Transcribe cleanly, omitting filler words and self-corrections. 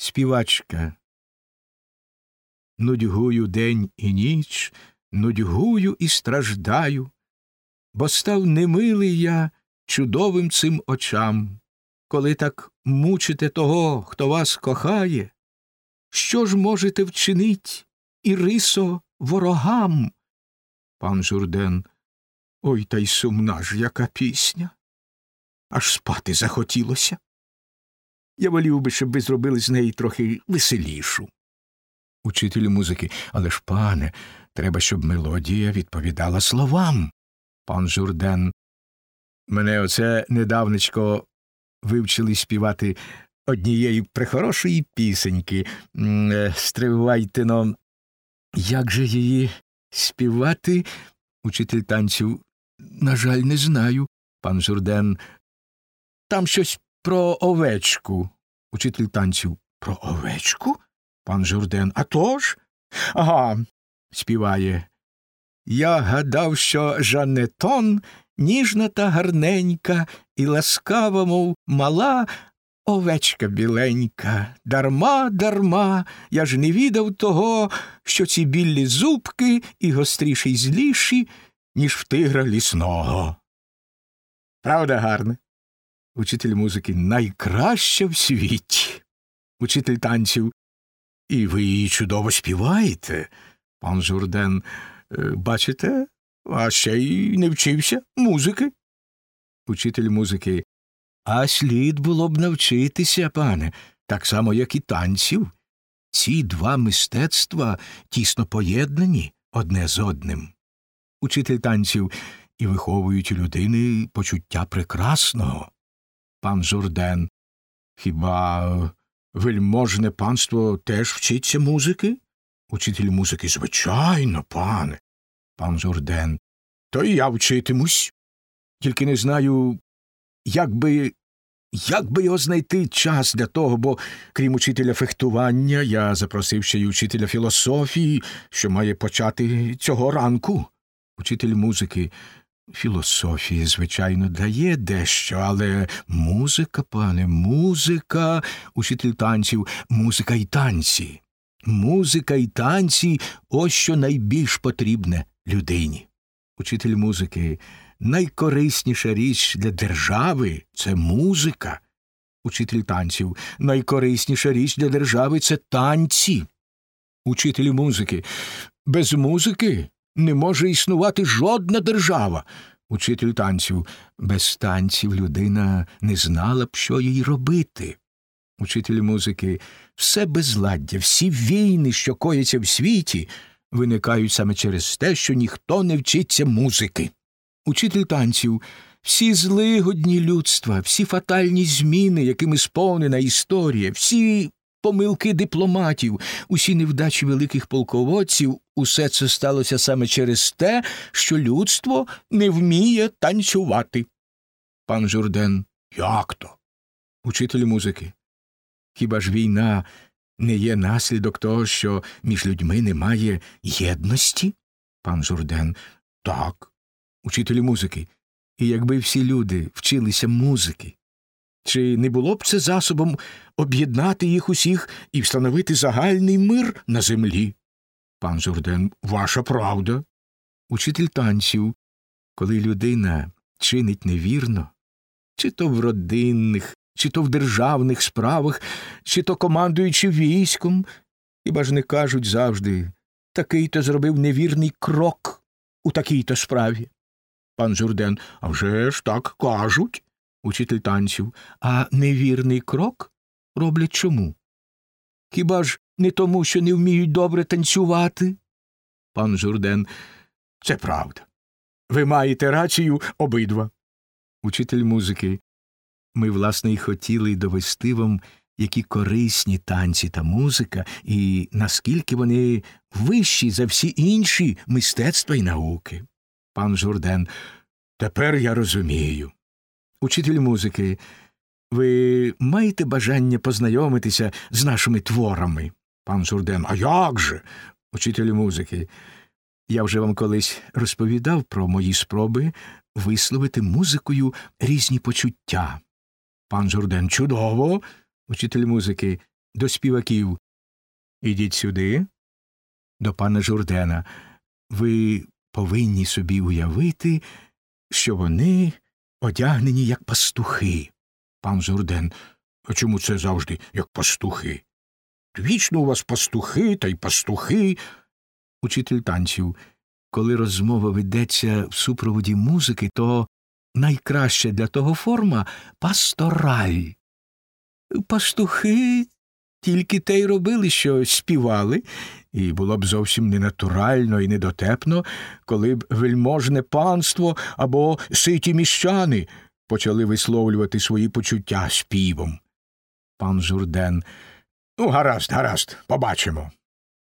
Співачка. Нудьгую день і ніч, нудьгую і страждаю, бо став немилий я чудовим цим очам. Коли так мучите того, хто вас кохає, що ж можете вчинить, Ірисо, ворогам? Пан Журден. Ой, та й сумна ж яка пісня. Аж спати захотілося. Я волів би, щоб ви зробили з неї трохи веселішу. Учителю музики. Але ж, пане, треба, щоб мелодія відповідала словам. Пан Журден. Мене оце недавнечко вивчили співати однієї прехорошої пісеньки. Стривайте-но, як же її співати? Учитель танців. На жаль, не знаю. Пан Журден. Там щось про овечку. Учитель танців. Про овечку? Пан Журден. А то ж? Ага, співає. Я гадав, що Жанетон ніжна та гарненька і ласкава, мов мала овечка біленька. Дарма, дарма, я ж не відав того, що ці білі зубки і гостріші й зліші, ніж в тигра лісного. Правда гарне? Учитель музики. Найкраща в світі. Учитель танців. І ви її чудово співаєте. Пан Журден. Бачите, а ще й не вчився музики. Учитель музики. А слід було б навчитися, пане, так само, як і танців. Ці два мистецтва тісно поєднані одне з одним. Учитель танців. І виховують у людини почуття прекрасного. Пан Журден. Хіба вельможне панство теж вчиться музики? Учитель музики. Звичайно, пане. Пан Журден. То і я вчитимусь. Тільки не знаю, як би його знайти час для того, бо, крім учителя фехтування, я запросив ще й учителя філософії, що має почати цього ранку. Учитель музики. Філософія, звичайно, дає дещо, але музика, пане, музика. Учитель танців. Музика й танці. Музика й танці – ось що найбільш потрібне людині. Учитель музики. Найкорисніша річ для держави – це музика. Учитель танців. Найкорисніша річ для держави – це танці. Учитель музики. Без музики не може існувати жодна держава. Учитель танців. Без танців людина не знала б, що їй робити. Учитель музики. Все безладдя, всі війни, що кояться в світі, виникають саме через те, що ніхто не вчиться музики. Учитель танців. Всі злигодні людства, всі фатальні зміни, якими сповнена історія, всі помилки дипломатів, усі невдачі великих полководців, усе це сталося саме через те, що людство не вміє танцювати. Пан Журден. Як то? Учитель музики. Хіба ж війна не є наслідок того, що між людьми немає єдності? Пан Журден. Так. Учитель музики. І якби всі люди вчилися музики, чи не було б це засобом об'єднати їх усіх і встановити загальний мир на землі? Пан Журден. Ваша правда. Учитель танців. Коли людина чинить невірно, чи то в родинних, чи то в державних справах, чи то командуючи військом, хіба ж не кажуть завжди, такий-то зробив невірний крок у такій-то справі? Пан Журден. А вже ж так кажуть. Учитель танців. А невірний крок роблять чому? Хіба ж не тому, що не вміють добре танцювати? Пан Журден. Це правда. Ви маєте рацію обидва. Учитель музики. Ми, власне, й хотіли довести вам, які корисні танці та музика, і наскільки вони вищі за всі інші мистецтва й науки. Пан Журден. Тепер я розумію. Учитель музики. Ви маєте бажання познайомитися з нашими творами? Пан Журден. А як же? Учитель музики. Я вже вам колись розповідав про мої спроби висловити музикою різні почуття. Пан Журден. Чудово. Учитель музики. до співаків. Ідіть сюди, до пана Журдена. Ви повинні собі уявити, що вони одягнені як пастухи. Пан Журден: а чому це завжди як пастухи? Вічно у вас пастухи та й пастухи. Учитель танців: коли розмова ведеться в супроводі музики, то найкраща для того форма – пастораль. Пастухи тільки те й робили, що співали, і було б зовсім ненатурально і недотепно, коли б вельможне панство або ситі міщани почали висловлювати свої почуття співом. Пан Журден: гаразд, побачимо.